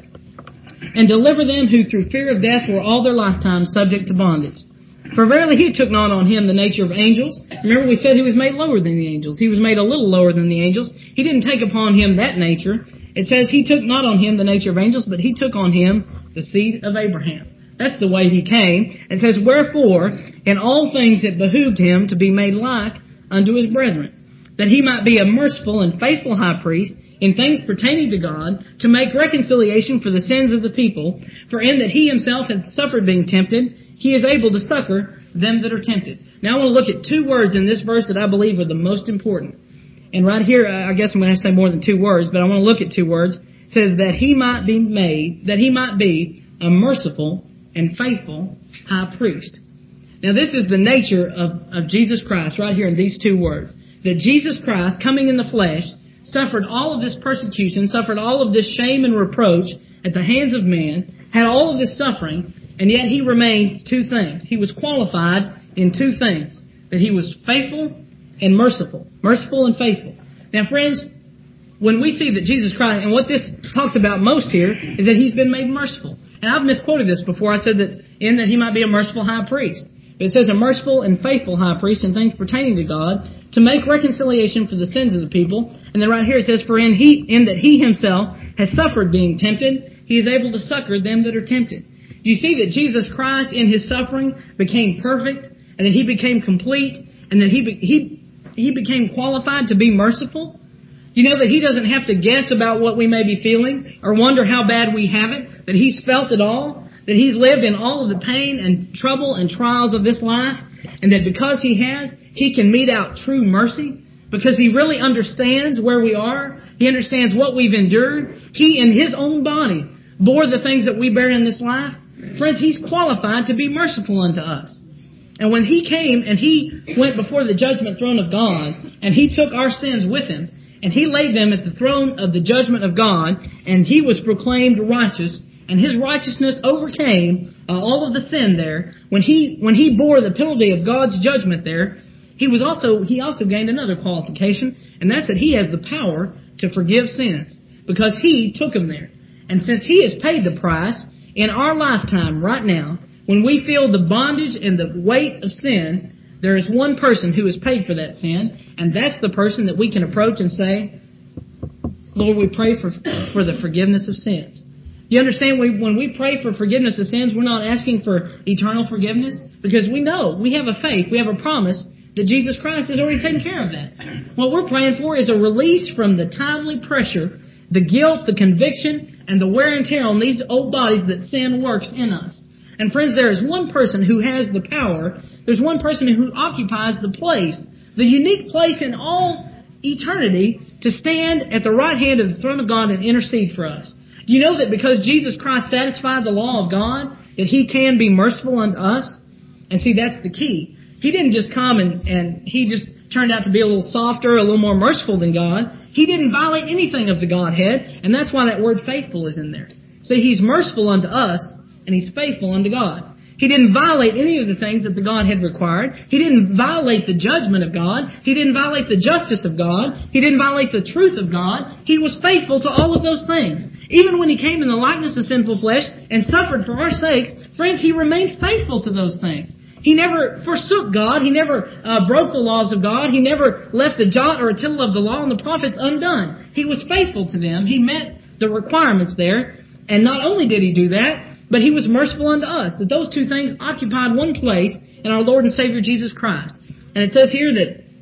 and deliver them who through fear of death were all their lifetime subject to bondage. For verily He took not on Him the nature of angels. Remember we said He was made lower than the angels. He was made a little lower than the angels. He didn't take upon Him that nature. It says He took not on Him the nature of angels, but He took on Him the seed of Abraham. That's the way He came. It says, "Wherefore, in all things it behooved Him to be made like unto His brethren." that he might be a merciful and faithful high priest in things pertaining to God, to make reconciliation for the sins of the people. For in that he himself hath suffered being tempted, he is able to succor them that are tempted. Now I want to look at two words in this verse that I believe are the most important. And right here, I guess I'm going to say more than two words, but I want to look at two words. It says that he might be a merciful and faithful high priest. Now this is the nature of Jesus Christ right here in these two words. That Jesus Christ, coming in the flesh, suffered all of this persecution, suffered all of this shame and reproach at the hands of men, had all of this suffering, and yet he remained two things. He was qualified in two things. That he was faithful and merciful. Merciful and faithful. Now friends, when we see that Jesus Christ, and what this talks about most here, is that he's been made merciful. And I've misquoted this before. I said that he might be a merciful high priest. But it says a merciful and faithful high priest in things pertaining to God, to make reconciliation for the sins of the people. And then right here it says, for in that he himself has suffered being tempted, he is able to succor them that are tempted. Do you see that Jesus Christ in his suffering became perfect, and that he became complete, and that he became qualified to be merciful? Do you know that he doesn't have to guess about what we may be feeling or wonder how bad we have it? That he's felt it all? That he's lived in all of the pain and trouble and trials of this life? And that because he can mete out true mercy? Because he really understands where we are. He understands what we've endured. He, in his own body, bore the things that we bear in this life. Friends, he's qualified to be merciful unto us. And when he came and he went before the judgment throne of God, and he took our sins with him, and he laid them at the throne of the judgment of God, and he was proclaimed righteous, and his righteousness overcame all of the sin there. When he bore the penalty of God's judgment there, he also gained another qualification, and that's that he has the power to forgive sins, because he took them there. And since he has paid the price, in our lifetime right now, when we feel the bondage and the weight of sin, there is one person who has paid for that sin, and that's the person that we can approach and say, Lord, we pray for the forgiveness of sins. Do you understand? When we pray for forgiveness of sins, we're not asking for eternal forgiveness, because we know, we have a faith, we have a promise that Jesus Christ has already taken care of that. What we're praying for is a release from the timely pressure, the guilt, the conviction, and the wear and tear on these old bodies that sin works in us. And friends, there is one person who has the power. There's one person who occupies the place, the unique place in all eternity, to stand at the right hand of the throne of God and intercede for us. Do you know that because Jesus Christ satisfied the law of God, that he can be merciful unto us? And see, that's the key. He didn't just come and he just turned out to be a little softer, a little more merciful than God. He didn't violate anything of the Godhead, and that's why that word faithful is in there. See, he's merciful unto us, and he's faithful unto God. He didn't violate any of the things that the Godhead required. He didn't violate the judgment of God. He didn't violate the justice of God. He didn't violate the truth of God. He was faithful to all of those things. Even when he came in the likeness of sinful flesh and suffered for our sakes, friends, he remained faithful to those things. He never forsook God. He never broke the laws of God. He never left a jot or a tittle of the law and the prophets undone. He was faithful to them. He met the requirements there. And not only did he do that, but he was merciful unto us. That those two things occupied one place in our Lord and Savior Jesus Christ. And it says here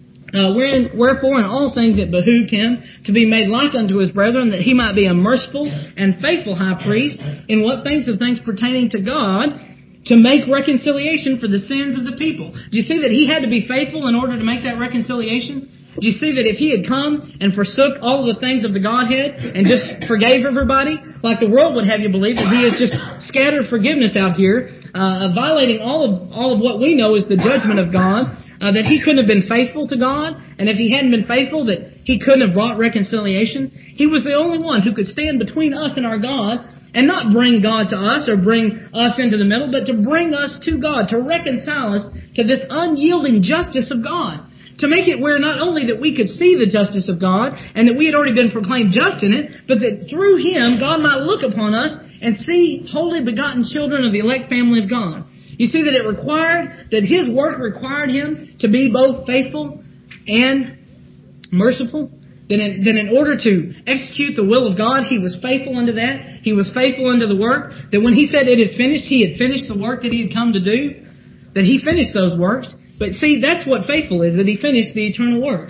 that wherefore in all things it behooved him to be made like unto his brethren, that he might be a merciful and faithful high priest in what things? The things pertaining to God, to make reconciliation for the sins of the people. Do you see that he had to be faithful in order to make that reconciliation? Do you see that if he had come and forsook all of the things of the Godhead and just forgave everybody, like the world would have you believe, that he has just scattered forgiveness out here, violating all of what we know is the judgment of God, that he couldn't have been faithful to God, and if he hadn't been faithful, that he couldn't have brought reconciliation? He was the only one who could stand between us and our God, and not bring God to us or bring us into the middle, but to bring us to God, to reconcile us to this unyielding justice of God. To make it where not only that we could see the justice of God and that we had already been proclaimed just in it, but that through him God might look upon us and see holy begotten children of the elect family of God. You see that that his work required him to be both faithful and merciful. Then in order to execute the will of God, he was faithful unto that. He was faithful unto the work. That when he said it is finished, he had finished the work that he had come to do. That he finished those works. But see, that's what faithful is, that he finished the eternal works.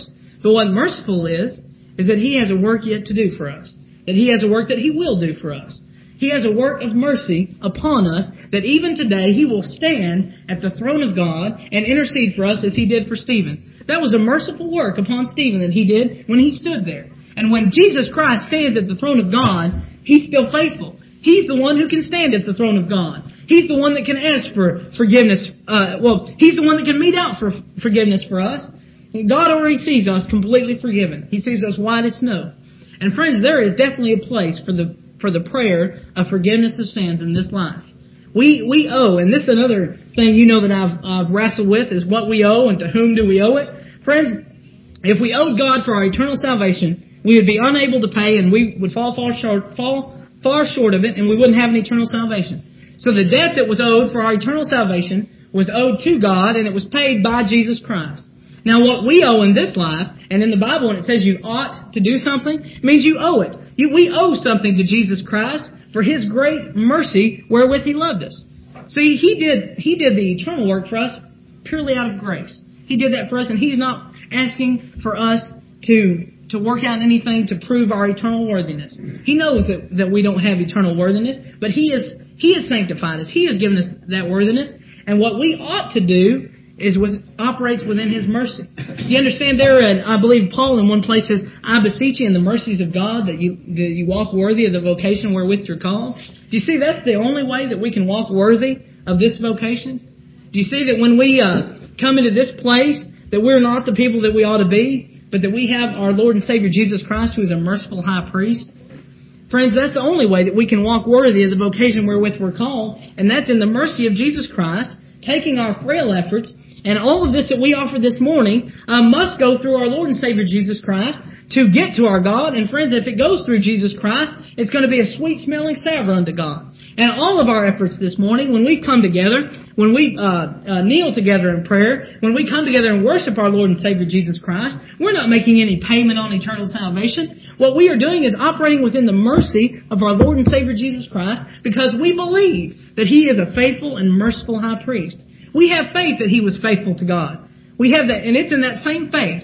But what merciful is that He has a work yet to do for us. That He has a work that He will do for us. He has a work of mercy upon us that even today He will stand at the throne of God and intercede for us as He did for Stephen. That was a merciful work upon Stephen that He did when he stood there. And when Jesus Christ stands at the throne of God, He's still faithful. He's the one who can stand at the throne of God. He's the one that can ask for forgiveness. He's the one that can mete out for forgiveness for us. God already sees us completely forgiven. He sees us white as snow. And friends, there is definitely a place for the prayer of forgiveness of sins in this life. We owe, and this is another thing that I've wrestled with, is what we owe and to whom do we owe it. Friends, if we owed God for our eternal salvation, we would be unable to pay and we would fall far short of it, and we wouldn't have an eternal salvation. So the debt that was owed for our eternal salvation was owed to God, and it was paid by Jesus Christ. Now what we owe in this life, and in the Bible when it says you ought to do something, it means you owe it. We owe something to Jesus Christ for His great mercy wherewith He loved us. See, He did the eternal work for us purely out of grace. He did that for us, and He's not asking for us to work out anything to prove our eternal worthiness. He knows that we don't have eternal worthiness, but He has sanctified us. He has given us that worthiness, and what we ought to do operates within His mercy. You understand there, and I believe Paul in one place says, I beseech you in the mercies of God that you walk worthy of the vocation wherewith you're called. Do you see that's the only way that we can walk worthy of this vocation? Do you see that when we come into this place, that we're not the people that we ought to be, but that we have our Lord and Savior Jesus Christ, who is a merciful high priest? Friends, that's the only way that we can walk worthy of the vocation wherewith we're called, and that's in the mercy of Jesus Christ, taking our frail efforts. And all of this that we offer this morning must go through our Lord and Savior Jesus Christ to get to our God. And friends, if it goes through Jesus Christ, it's going to be a sweet-smelling savour unto God. And all of our efforts this morning, when we come together, when we kneel together in prayer, when we come together and worship our Lord and Savior Jesus Christ, we're not making any payment on eternal salvation. What we are doing is operating within the mercy of our Lord and Savior Jesus Christ, because we believe that He is a faithful and merciful high priest. We have faith that He was faithful to God. We have that, and it's in that same faith.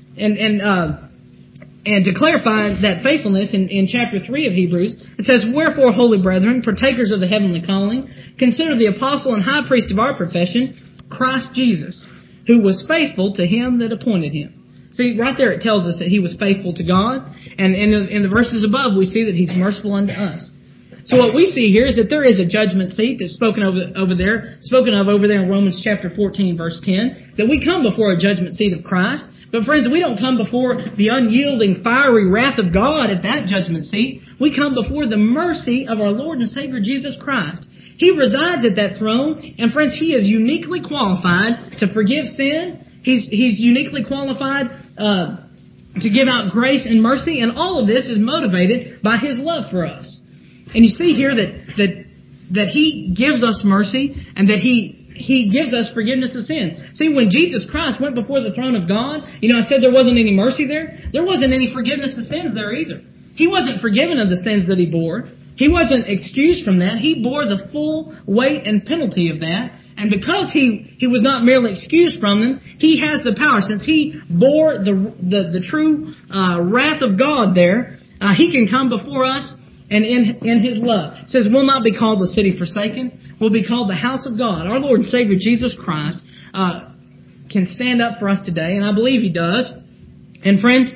And to clarify that faithfulness, in chapter 3 of Hebrews, it says, Wherefore, holy brethren, partakers of the heavenly calling, consider the apostle and high priest of our profession, Christ Jesus, who was faithful to Him that appointed Him. See, right there it tells us that He was faithful to God, and in the verses above we see that He's merciful unto us. So what we see here is that there is a judgment seat that's spoken of over there in Romans chapter 14, verse 10, that we come before a judgment seat of Christ. But friends, we don't come before the unyielding, fiery wrath of God at that judgment seat. We come before the mercy of our Lord and Savior Jesus Christ. He resides at that throne, and friends, He is uniquely qualified to forgive sin. He's uniquely qualified to give out grace and mercy, and all of this is motivated by His love for us. And you see here that He gives us mercy, and that He gives us forgiveness of sin. See, when Jesus Christ went before the throne of God, I said there wasn't any mercy there. There wasn't any forgiveness of sins there either. He wasn't forgiven of the sins that He bore. He wasn't excused from that. He bore the full weight and penalty of that. And because He was not merely excused from them, He has the power. Since He bore the true wrath of God there, He can come before us. And in His love. It says, we'll not be called the city forsaken. We'll be called the house of God. Our Lord and Savior Jesus Christ can stand up for us today, and I believe He does. And friends,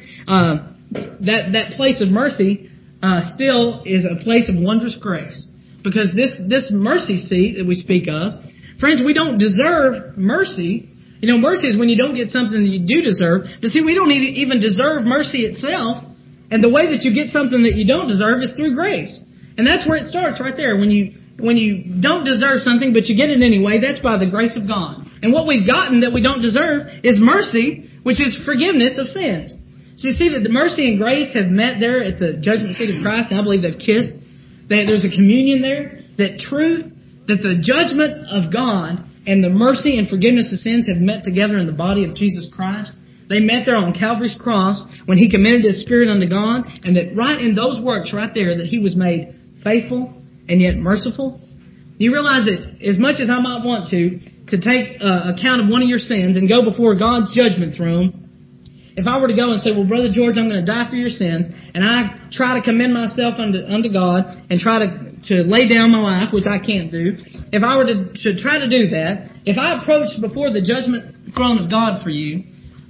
that place of mercy still is a place of wondrous grace. Because this mercy seat that we speak of, friends, we don't deserve mercy. Mercy is when you don't get something that you do deserve. But see, we don't even deserve mercy itself. And the way that you get something that you don't deserve is through grace. And that's where it starts, right there. When you don't deserve something, but you get it anyway, that's by the grace of God. And what we've gotten that we don't deserve is mercy, which is forgiveness of sins. So you see that the mercy and grace have met there at the judgment seat of Christ, and I believe they've kissed. There's a communion there. That the judgment of God and the mercy and forgiveness of sins have met together in the body of Jesus Christ. They met there on Calvary's cross when He commended His Spirit unto God, and that right in those works right there that He was made faithful and yet merciful. You realize that as much as I might want to take account of one of your sins and go before God's judgment throne, if I were to go and say, well, Brother George, I'm going to die for your sins, and I try to commend myself unto God and try to lay down my life, which I can't do, if I were to try to do that, if I approached before the judgment throne of God for you,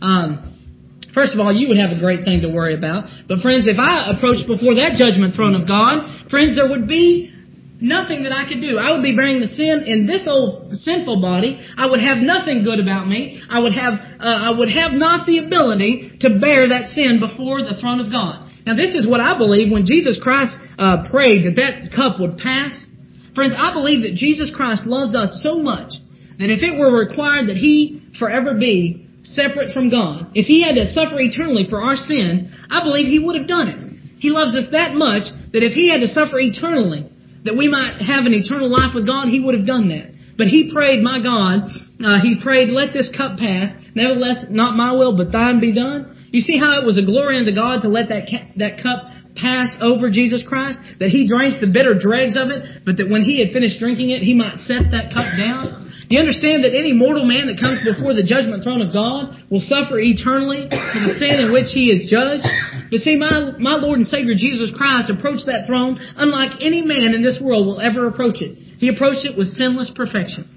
first of all, you would have a great thing to worry about. But friends, if I approached before that judgment throne of God, friends, there would be nothing that I could do. I would be bearing the sin in this old sinful body. I would have nothing good about me. I would have not the ability to bear that sin before the throne of God. Now, this is what I believe when Jesus Christ prayed that cup would pass. Friends, I believe that Jesus Christ loves us so much that if it were required that He forever be separate from God, if He had to suffer eternally for our sin, I believe He would have done it. He loves us that much that if He had to suffer eternally, that we might have an eternal life with God, He would have done that. But He prayed, my God, He prayed, let this cup pass. Nevertheless, not my will, but thine be done. You see how it was a glory unto God to let that cup pass over Jesus Christ? That He drank the bitter dregs of it, but that when He had finished drinking it, He might set that cup down? Do you understand that any mortal man that comes before the judgment throne of God will suffer eternally for the sin in which he is judged? But see, my Lord and Savior Jesus Christ approached that throne unlike any man in this world will ever approach it. He approached it with sinless perfection.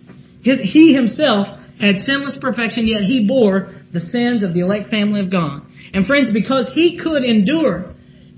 He Himself had sinless perfection, yet He bore the sins of the elect family of God. And friends, because He could endure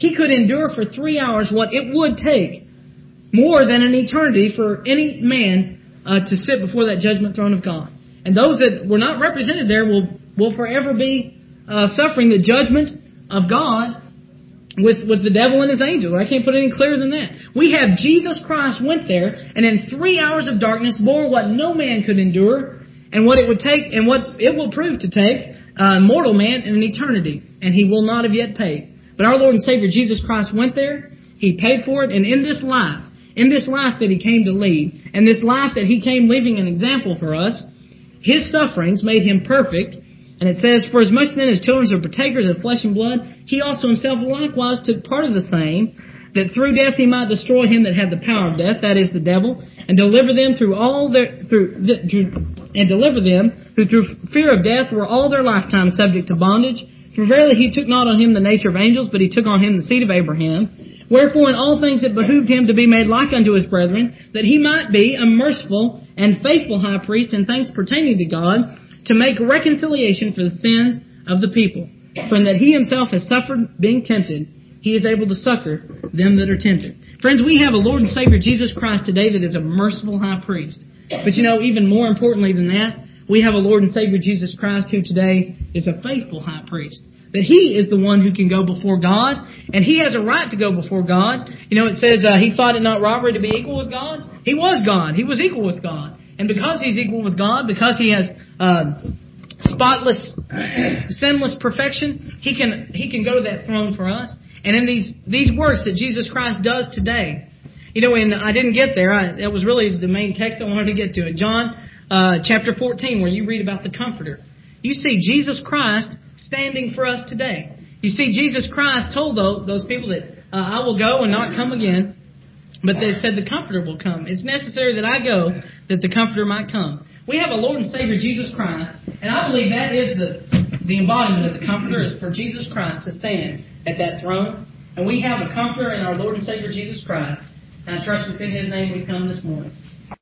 for 3 hours what it would take more than an eternity for any man to sit before that judgment throne of God. And those that were not represented there will forever be suffering the judgment of God with the devil and his angels. I can't put it any clearer than that. We have Jesus Christ went there and in 3 hours of darkness bore what no man could endure and what it would take and what it will prove to take mortal man in an eternity. And He will not have yet paid. But our Lord and Savior Jesus Christ went there. He paid for it. And in this life that He came to lead, and this life that He came leaving an example for us, His sufferings made Him perfect. And it says, for as much then as children are partakers of flesh and blood, He also Himself likewise took part of the same, that through death He might destroy him that had the power of death, that is the devil, and deliver them who through fear of death were all their lifetime subject to bondage. For verily He took not on Him the nature of angels, but He took on Him the seed of Abraham. Wherefore in all things it behooved Him to be made like unto His brethren, that He might be a merciful and faithful high priest in things pertaining to God, to make reconciliation for the sins of the people. For in that He Himself has suffered being tempted, He is able to succor them that are tempted. Friends, we have a Lord and Savior Jesus Christ today that is a merciful high priest. But even more importantly than that, we have a Lord and Savior Jesus Christ who today is a faithful high priest. That He is the one who can go before God, and He has a right to go before God. It says He thought it not robbery to be equal with God. He was God. He was equal with God. And because He's equal with God, because He has spotless, sinless perfection, He can go to that throne for us. And in these works that Jesus Christ does today, and I didn't get there. That was really the main text I wanted to get to. In John chapter 14, where you read about the Comforter, you see Jesus Christ standing for us today. You see, Jesus Christ told those people that I will go and not come again, but they said the Comforter will come. It's necessary that I go that the Comforter might come. We have a Lord and Savior, Jesus Christ, and I believe that is the embodiment of the Comforter, is for Jesus Christ to stand at that throne. And we have a Comforter in our Lord and Savior, Jesus Christ. And I trust within His name we come this morning.